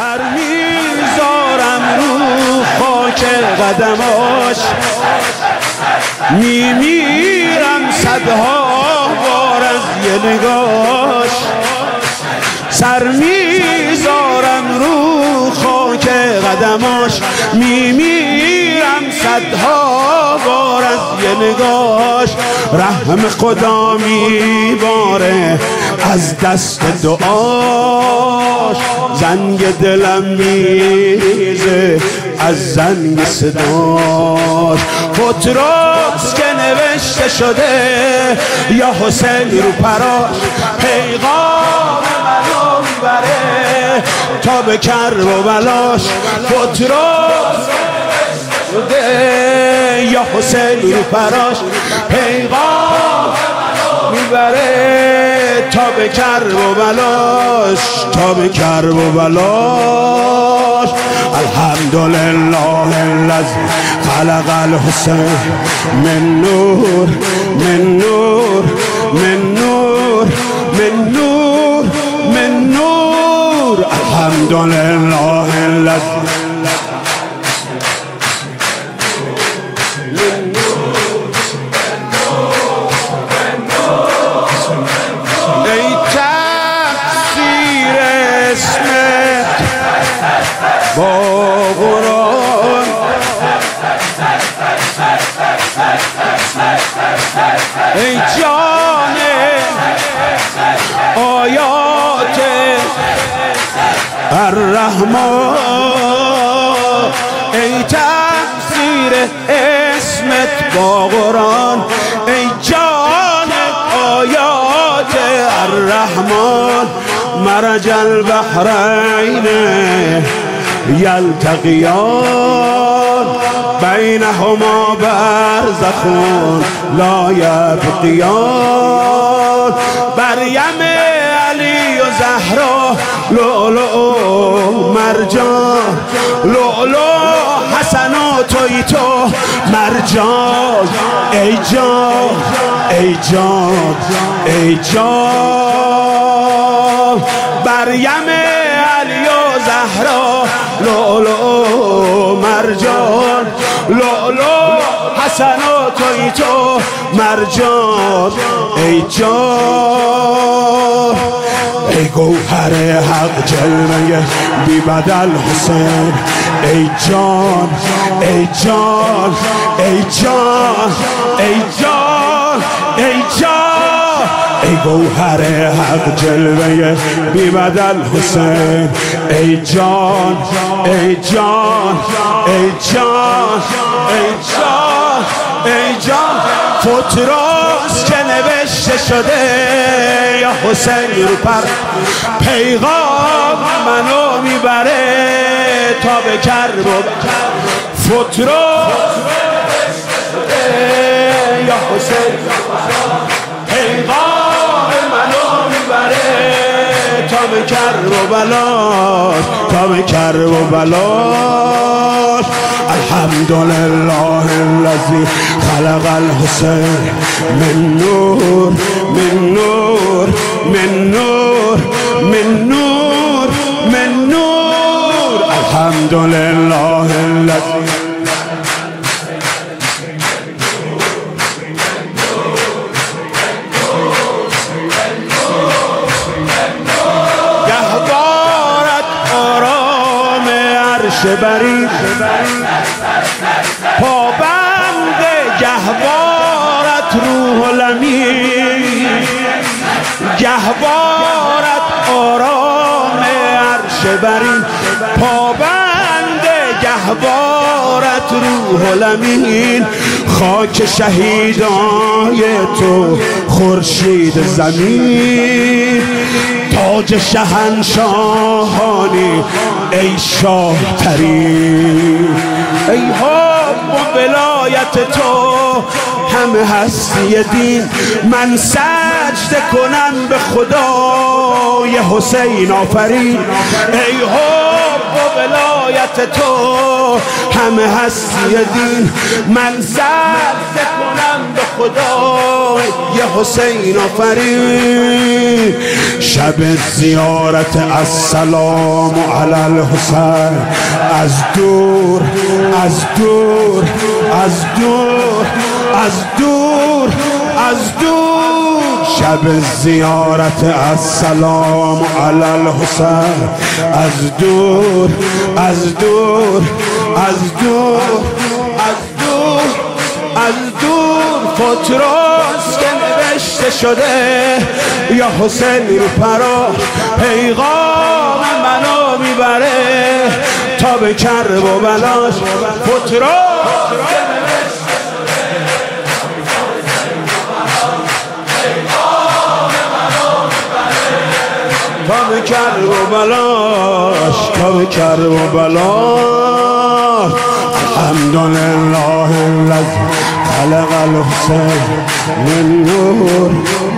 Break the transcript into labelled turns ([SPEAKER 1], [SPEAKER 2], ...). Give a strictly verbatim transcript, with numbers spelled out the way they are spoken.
[SPEAKER 1] سر میذارم رو خاک قدماش، میمیرم صدها بار از یه نگاش. سر میذارم رو خاک قدماش، میمیرم صدها بار از یه نگاش. رحم خدا میباره از دست دعاش، زنگ دلم میریزه از زنگ صداش. فتراس که نوشته شده یا حسین رو پراش، پیغام منو میبره تا به کرب و بلاش. فتراس شده یا حسین رو پراش، پیغام میبره تا به کرب و بلاش، تا به کرب و بلاش. الحمدلله الذی خلق الحسین من نور من نور من نور من نور من نور. الحمدلله الذی با قرآن ای جان آیات الرحمن، ای تفسیر اسمت با قرآن، ای جان آیات الرحمن. مرج البحرین یلتقیان بینهما برزخ لا یبغیان. مریم علی و زهرا لؤلؤ مرجان، لؤلؤ حسن و توی تو مرجان. ای جان ای جان ای جان، مریم علی و زهرا لؤلؤ مرجان، لؤلؤ حسن و توی تو مرجان. ای جان ای گوهر حق جلوه بی بدل حسین، ای جان ای جان ای جان ای جان ای جان، ای گوهر حق جلوه بی بدل حسین، ای جان ای جان ای جان ای جان ای جان. فتراس که نوشته شده یا حسین رو پر، پیغام منو میبره تا به کرب و فتراس یا حسین، پیغام منو میبره تا به کرب و بلاش، تا به کرب و بلاش. الحمدلله الذی خلق الحسین من نور من نور من نور من نور من نور. الحمدلله الذی بری پابند گهوارت روح الامین، گهوارت آرام عرش بری، پابند گهوارت روح الامین. خاک شهیدای تو خورشید زمین، تاج شهنشاهانی ای شاه ترین. ای حب و ولایت تو همه هستی دین، من سجده کنم به خدای حسین آفرین. ای حب و ولایت تو همه هستی دین. من سجده کنم به خدای یه حسین آفرین. شب زیارت السلام علی الحسین، از دور از دور از دور از دور از دور. شب زیارت السلام علی الحسین، از دور از دور از دور از دور از دور. فتراس که نوشته شده یا حسین رو پرا پیغام منو میبره تا به کرب و بلاش. فتراس که نوشته شده پیغام منو میبره تا به کرب و بلاش، تا به کرب و بلاش. الحمدلله الذی خلق الحسین من نور